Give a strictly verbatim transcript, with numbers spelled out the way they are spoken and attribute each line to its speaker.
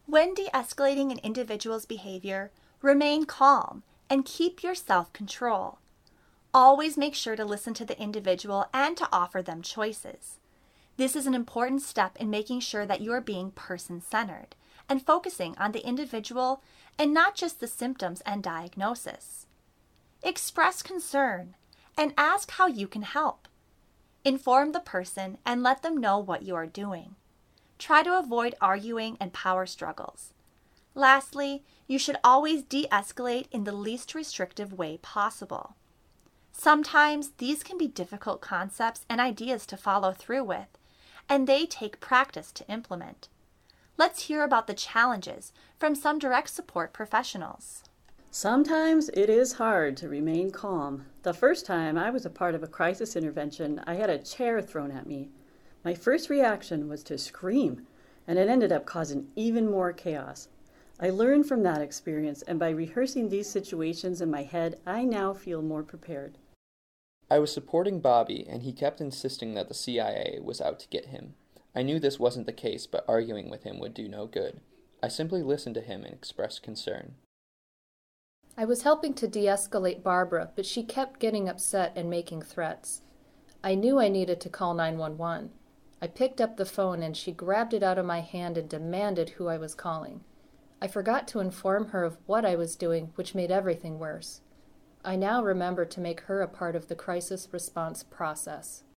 Speaker 1: When de-escalating an individual's behavior, remain calm and keep your self-control. Always make sure to listen to the individual and to offer them choices. This is an important step in making sure that you are being person-centered and focusing on the individual and not just the symptoms and diagnosis. Express concern and ask how you can help. Inform the person and let them know what you are doing. Try to avoid arguing and power struggles. Lastly, you should always de-escalate in the least restrictive way possible. Sometimes these can be difficult concepts and ideas to follow through with, and they take practice to implement. Let's hear about the challenges from some direct support professionals.
Speaker 2: Sometimes it is hard to remain calm. The first time I was a part of a crisis intervention, I had a chair thrown at me. My first reaction was to scream, and it ended up causing even more chaos. I learned from that experience, and by rehearsing these situations in my head, I now feel more prepared.
Speaker 3: I was supporting Bobby, and he kept insisting that the C I A was out to get him. I knew this wasn't the case, but arguing with him would do no good. I simply listened to him and expressed concern.
Speaker 4: I was helping to de-escalate Barbara, but she kept getting upset and making threats. I knew I needed to call nine one one. I picked up the phone and she grabbed it out of my hand and demanded who I was calling. I forgot to inform her of what I was doing, which made everything worse. I now remember to make her a part of the crisis response process.